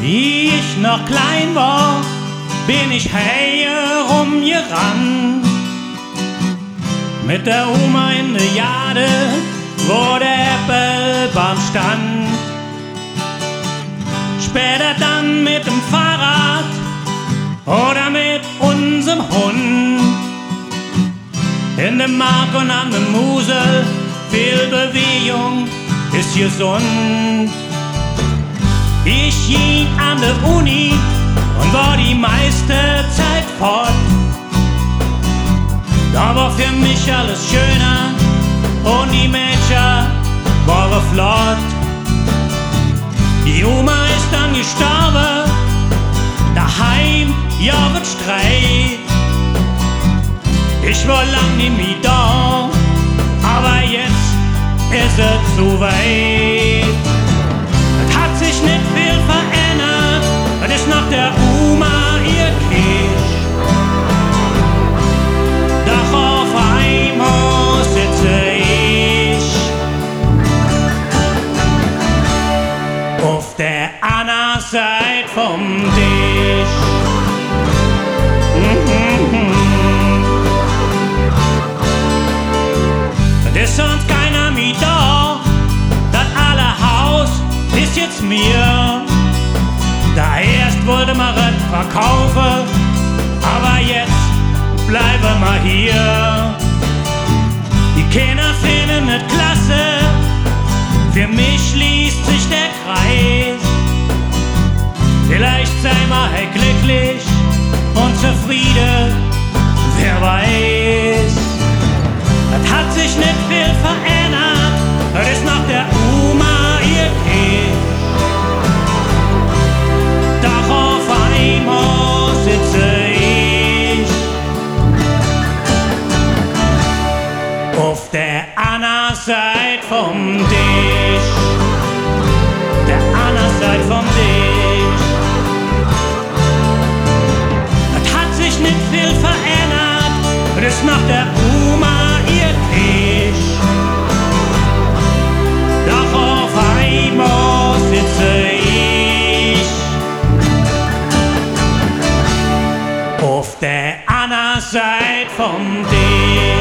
Wie ich noch klein war, bin ich herumgerannt. Mit der Oma in der Jade, wo der Äppelbaum stand. Später dann mit dem Fahrrad oder mit unserem Hund. In dem Mark und an der Musel, viel Bewegung ist gesund. Ich ging an der Uni und war die meiste Zeit fort. Da war für mich alles schöner und die Mädchen waren flott. Die Oma ist dann gestorben, daheim, ja, wird Streit. Ich war lang nicht mehr da, aber jetzt ist es zu weit. Es hat sich nicht viel verändert, es ist nach der Oma ihr Kirsch. Doch auf einmal sitze ich auf der anderen Seite vom Tisch. Es ist sonst keiner mehr da, das alle Haus ist jetzt mir. Da erst wollte man es verkaufen, aber jetzt bleiben wir hier. Die Kinder finden es klasse, für mich schließt sich der Kreis. Vielleicht seien wir halt glücklich und zufrieden, wer weiß. Es hat sich nicht viel verändert, es ist nach der Oma ihr Kind. Doch auf einmal sitze ich auf der anderen Seite vom Tisch. Der anderen Seite vom Tisch. Es hat sich nicht viel verändert, es ist nach der Oma ihr Tisch. Doch auf einmal sitze ich auf der anderen Seite vom Tisch.